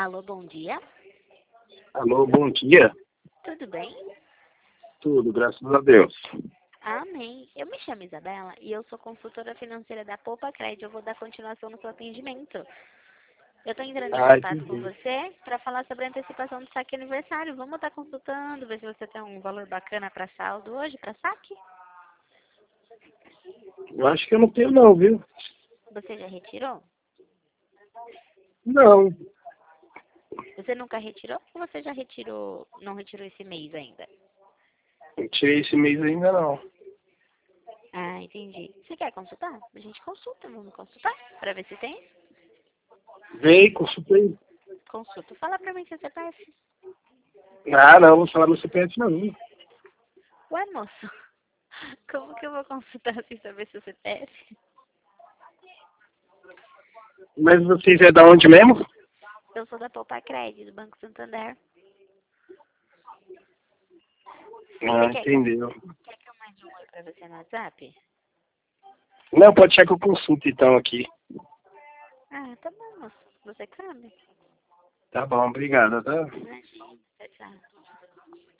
Alô, bom dia. Alô, bom dia. Tudo bem? Tudo, graças a Deus. Amém. Eu me chamo Isabela e eu sou consultora financeira da Poupa Crédito. Eu vou dar continuação no seu atendimento. Eu estou entrando em contato com Entendi. você para falar sobre a antecipação do saque aniversário. Vamos estar consultando, ver se você tem um valor bacana para saldo hoje, para saque. Eu acho que eu não tenho não, viu? Você já retirou? Não, Você nunca retirou ou você já retirou, não retirou esse mês ainda? não tirei esse mês ainda não. Ah, entendi. Você quer consultar? A gente consulta, vamos consultar para ver se tem. Veio, consultei. Consulta. Fala para mim seu CPF. Ah, não, vou falar meu CPF não. Ué, moço, como que eu vou consultar sem saber seu CPF? Mas vocês é da onde mesmo? Eu sou da Poupa Crédito, do Banco Santander. Ah, Você entendeu. quer que eu mande um oi pra você no WhatsApp? Não, pode ser que eu consulte então aqui. Ah, tá bom, moço. Você que sabe. Tá bom, obrigado, tá? Imagina. Tchau, tchau.